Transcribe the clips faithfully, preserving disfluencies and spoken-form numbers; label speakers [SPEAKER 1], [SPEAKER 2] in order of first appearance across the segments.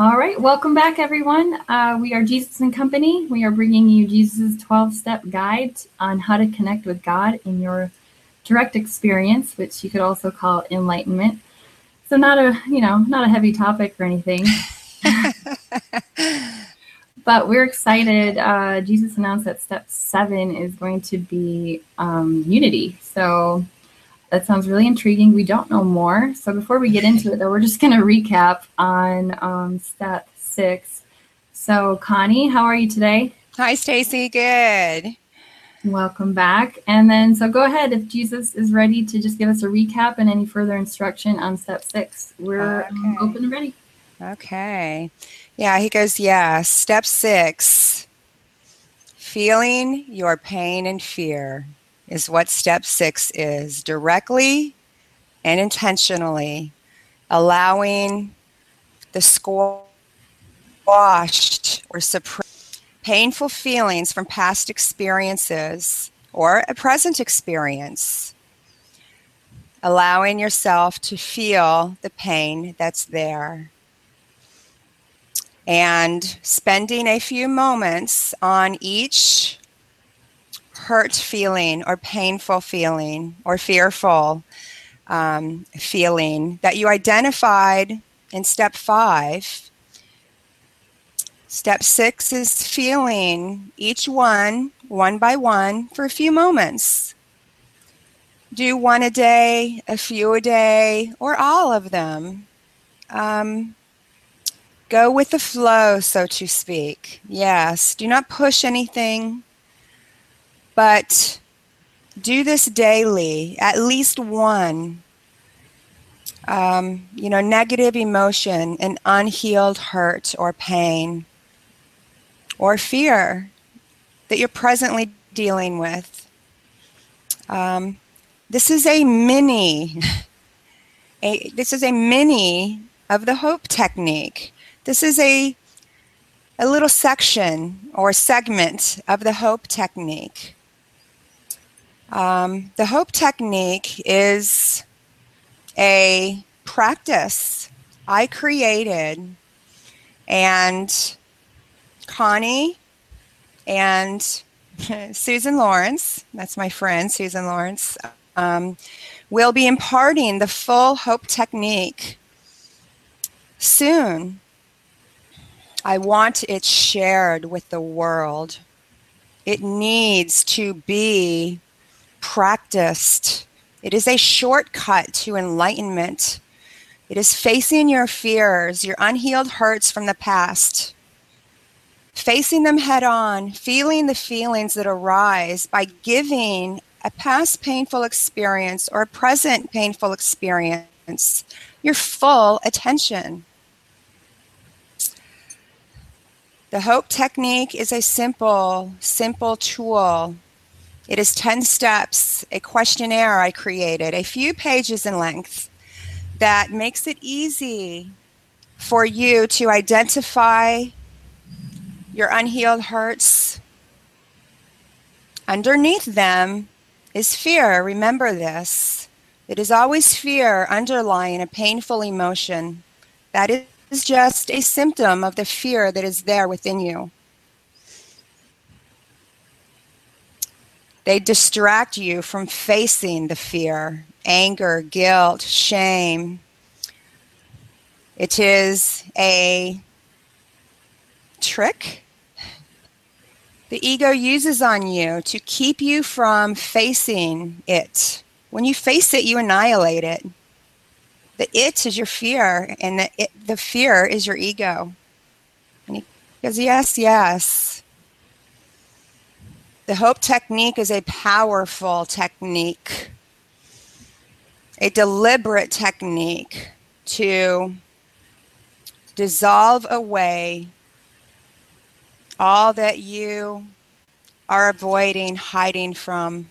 [SPEAKER 1] All right, welcome back, everyone. Uh, we are Jesus and Company. We are bringing you Jesus' twelve-step guide on how to connect with God in your direct experience, which you could also call enlightenment. So not a, you know, not a heavy topic or anything, but we're excited. Uh, Jesus announced that step seven is going to be um, unity. So that sounds really intriguing. We don't know more. So before we get into it, though, we're just going to recap on um, step six. So Connie, how are you today?
[SPEAKER 2] Hi, Stacy. Good.
[SPEAKER 1] Welcome back. And then, so go ahead if Jesus is ready to just give us a recap and any further instruction on step six. We're
[SPEAKER 2] Okay.
[SPEAKER 1] um, open and ready.
[SPEAKER 2] Okay. Yeah, he goes, yeah. Step six, feeling your pain and fear is what step six is. Directly and intentionally allowing the squashed or suppressed painful feelings from past experiences or a present experience. Allowing yourself to feel the pain that's there. And spending a few moments on each hurt feeling or painful feeling or fearful um, feeling that you identified in step five. Step six is feeling each one, one by one, for a few moments. Do one a day, a few a day, or all of them. Um, Go with the flow, so to speak. Yes, do not push anything, but do this daily, at least one. Um, you know, negative emotion, an unhealed hurt or pain or fear that you're presently dealing with. Um, this is a mini, a, this is a mini of the hope technique. This is a a little section or segment of the hope technique. Um, the hope technique is a practice I created, and Connie and Susan Lawrence, that's my friend Susan Lawrence, um, will be imparting the full hope technique soon. I want it shared with the world. It needs to be practiced. It is a shortcut to enlightenment. It is facing your fears, your unhealed hurts from the past, facing them head on, feeling the feelings that arise by giving a past painful experience or a present painful experience your full attention. The hope technique is a simple, simple tool. It is ten steps, a questionnaire I created, a few pages in length, that makes it easy for you to identify your unhealed hurts. Underneath them is fear. Remember this. It is always fear underlying a painful emotion. That is just a symptom of the fear that is there within you. They distract you from facing the fear, anger, guilt, shame. It is a trick the ego uses on you to keep you from facing it. When you face it, you annihilate it. The it is your fear, and the, it, the fear is your ego. And he goes, yes, yes. The hope technique is a powerful technique, a deliberate technique to dissolve away all that you are avoiding, hiding from.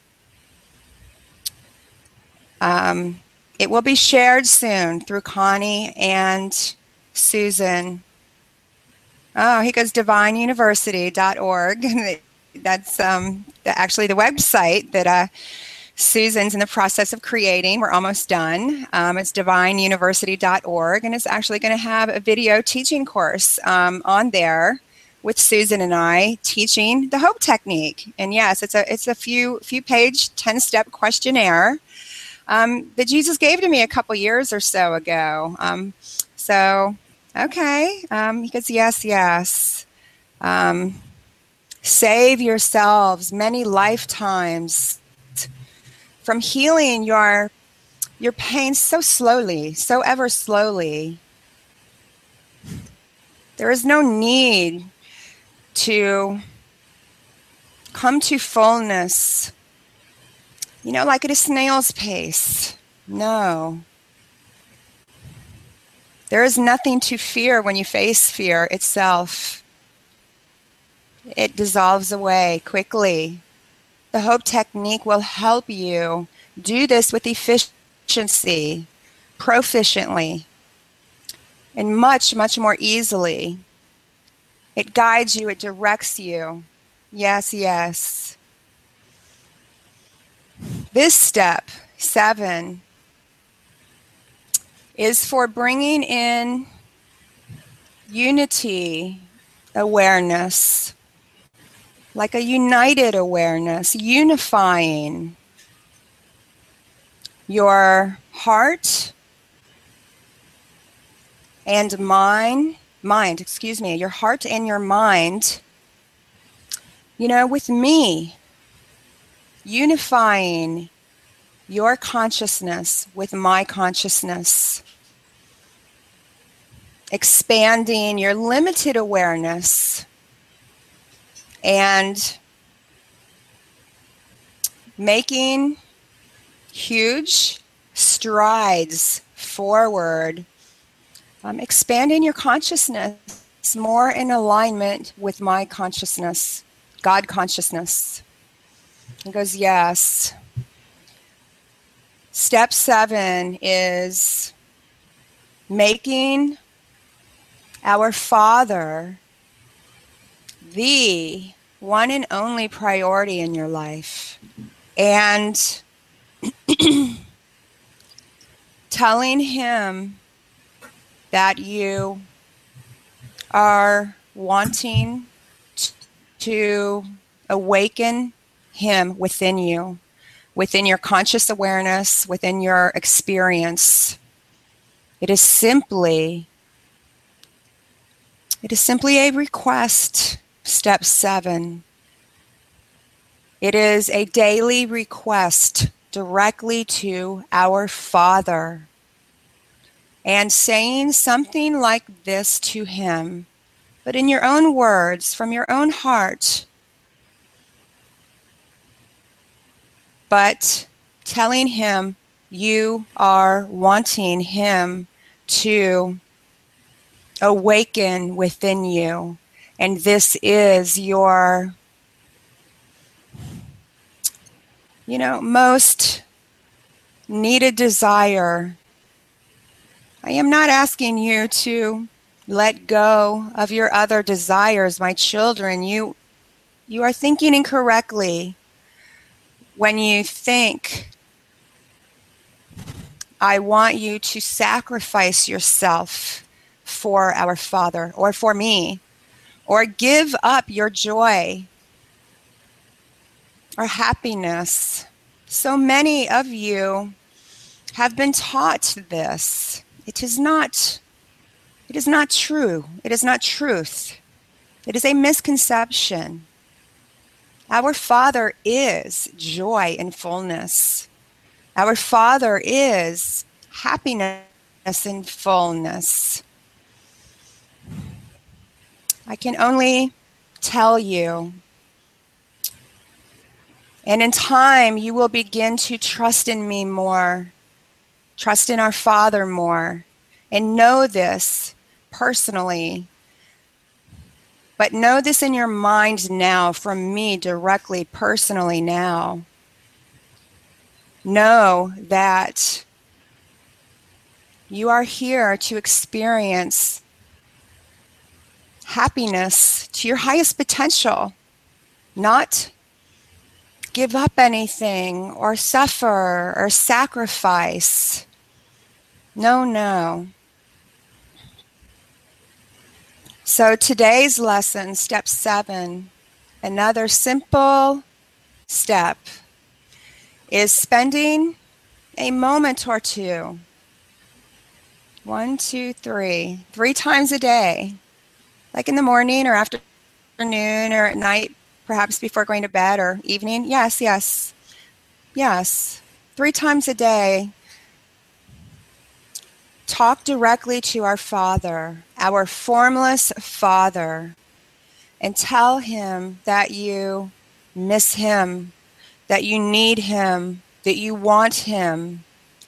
[SPEAKER 2] Um, it will be shared soon through Connie and Susan. Oh, he goes divine university dot org. That's um, the, actually the website that uh, Susan's in the process of creating. We're almost done. Um, it's divine university dot org, and it's actually going to have a video teaching course um, on there with Susan and I teaching the HOPE technique. And yes, it's a it's a few few page ten-step questionnaire um, that Jesus gave to me a couple years or so ago. Um, so, okay, um, he goes, yes, yes. Um, save yourselves many lifetimes from healing your your pain so slowly, so ever slowly. There is no need to come to fullness, you know, like at a snail's pace. No. There is nothing to fear when you face fear itself. It dissolves away quickly. The HOPE technique will help you do this with efficiency, proficiently, and much, much more easily. It guides you, it directs you. Yes, yes. This step, seven, is for bringing in unity awareness, like a united awareness, unifying your heart and mind, mind, excuse me, your heart and your mind, you know, with me, unifying your consciousness with my consciousness, expanding your limited awareness and making huge strides forward, um, expanding your consciousness more in alignment with my consciousness, God consciousness. He goes, yes. Step seven is making our Father the one and only priority in your life. And telling him that you are wanting to awaken him within you, within your conscious awareness, within your experience. It is simply, it is simply a request. Step seven. It is a daily request directly to our Father, and saying something like this to him, but in your own words, from your own heart, but telling him you are wanting him to awaken within you, and this is your, you know, most needed desire. I am not asking you to let go of your other desires, my children. You, you are thinking incorrectly when you think, I want you to sacrifice yourself for our Father, or for me, or give up your joy or happiness. So many of you have been taught this. It is not, it is not true. It is not truth. It is a misconception. Our Father is joy and fullness. Our Father is happiness and fullness. I can only tell you, and in time you will begin to trust in me more, trust in our Father more, and know this personally. But know this in your mind now, from me directly, personally now. Know that you are here to experience happiness to your highest potential, not give up anything or suffer or sacrifice. No, no. So today's lesson, step seven, another simple step, is spending a moment or two, one, two, three, three times a day, like in the morning or afternoon or at night, perhaps before going to bed or evening. Yes, yes, yes, three times a day. Talk directly to our Father, our formless Father, and tell Him that you miss Him, that you need Him, that you want Him.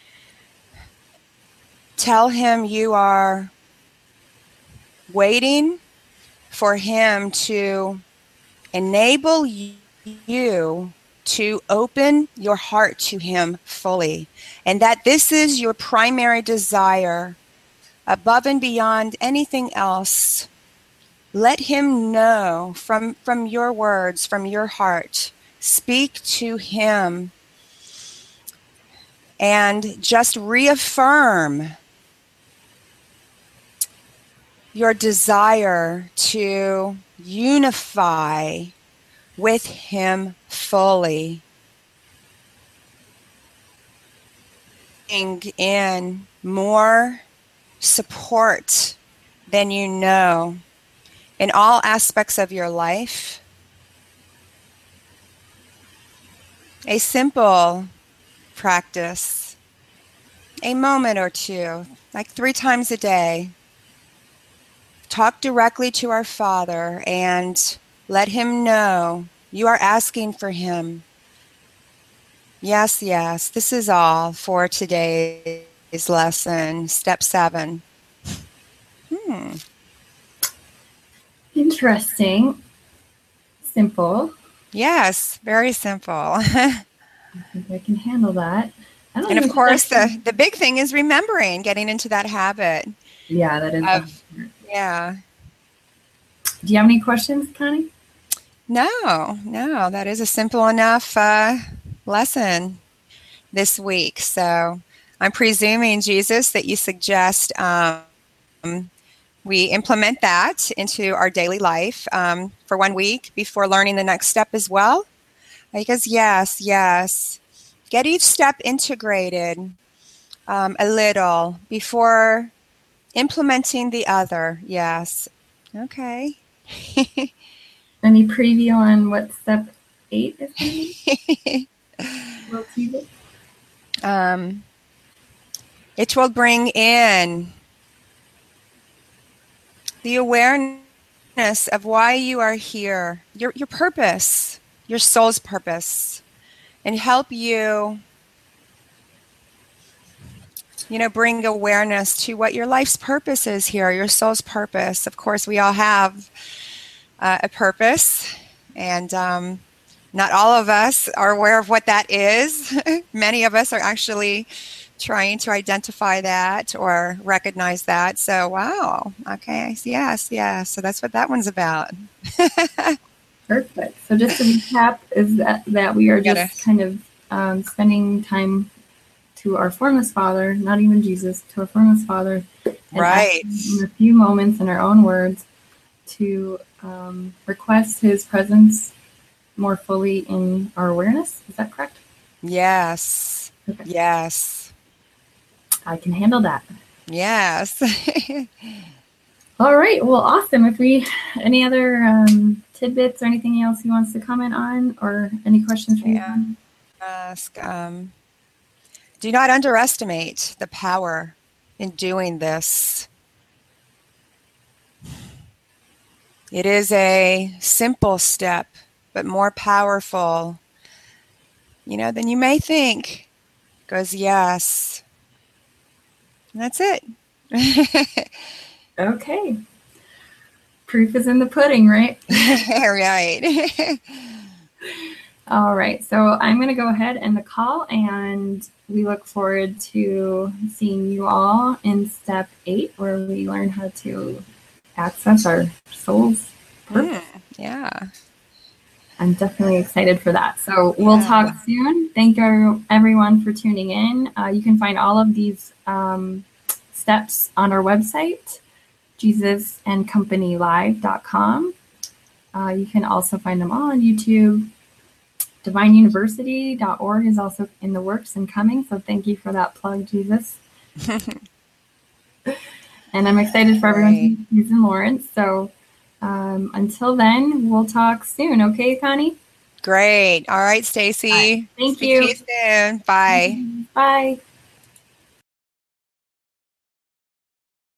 [SPEAKER 2] Tell Him you are waiting for Him to enable you to open your heart to Him fully, and that this is your primary desire above and beyond anything else. Let Him know from, from your words, from your heart. Speak to Him and just reaffirm your desire to unify with Him fully. In more support than you know in all aspects of your life. A simple practice, a moment or two, like three times a day. Talk directly to our Father and let Him know you are asking for Him. Yes, yes, this is all for today's lesson, step seven. Hmm.
[SPEAKER 1] Interesting. Simple.
[SPEAKER 2] Yes, very simple.
[SPEAKER 1] I think I can handle that. I don't
[SPEAKER 2] And of
[SPEAKER 1] even
[SPEAKER 2] course,
[SPEAKER 1] think
[SPEAKER 2] the, the big thing is remembering, getting into that habit.
[SPEAKER 1] Yeah, that is.
[SPEAKER 2] Of, yeah.
[SPEAKER 1] Do you have any questions, Connie?
[SPEAKER 2] No, no, that is a simple enough uh, lesson this week. So I'm presuming, Jesus, that you suggest um, we implement that into our daily life um, for one week before learning the next step as well. Because yes, yes, get each step integrated um, a little before implementing the other. Yes. Okay.
[SPEAKER 1] Any preview on what step eight is going to be? We'll tease it.
[SPEAKER 2] Um, it will bring in the awareness of why you are here, your your purpose, your soul's purpose, and help you, you know, bring awareness to what your life's purpose is here, your soul's purpose. Of course, we all have uh, a purpose, and um, not all of us are aware of what that is. Many of us are actually trying to identify that or recognize that. So, wow. Okay. Yes, yes. So that's what that one's about.
[SPEAKER 1] Perfect. So just to recap, is that, that we are just
[SPEAKER 2] Gotta.
[SPEAKER 1] kind of um, spending time to our formless Father, not even Jesus, to our formless Father. And
[SPEAKER 2] right.
[SPEAKER 1] in a few moments, in our own words, to um, request His presence more fully in our awareness. Is that correct?
[SPEAKER 2] Yes.
[SPEAKER 1] Okay.
[SPEAKER 2] Yes.
[SPEAKER 1] I can handle that.
[SPEAKER 2] Yes.
[SPEAKER 1] All right. Well, awesome. If we, any other um, tidbits or anything else he wants to comment on, or any questions for
[SPEAKER 2] yeah.
[SPEAKER 1] you?
[SPEAKER 2] Ask. Um, do not underestimate the power in doing this. It is a simple step, but more powerful, you know, than you may think. Goes, yes. And that's it.
[SPEAKER 1] Okay. Proof is in the pudding, right?
[SPEAKER 2] Right.
[SPEAKER 1] All right. So I'm going to go ahead and the call, and we look forward to seeing you all in step eight, where we learn how to access our soul's purpose.
[SPEAKER 2] Mm, yeah.
[SPEAKER 1] I'm definitely excited for that. So we'll
[SPEAKER 2] Yeah.
[SPEAKER 1] talk soon. Thank you everyone for tuning in. Uh, you can find all of these um, steps on our website, jesus and company live dot com. Uh, you can also find them all on YouTube. divine university dot org is also in the works and coming. So thank you for that plug, Jesus. And I'm excited for everyone to use in Lawrence. So um, until then, we'll talk soon. Okay, Connie?
[SPEAKER 2] Great. All right, Stacy.
[SPEAKER 1] Thank
[SPEAKER 2] Speak
[SPEAKER 1] you.
[SPEAKER 2] to you soon. Bye.
[SPEAKER 1] Bye.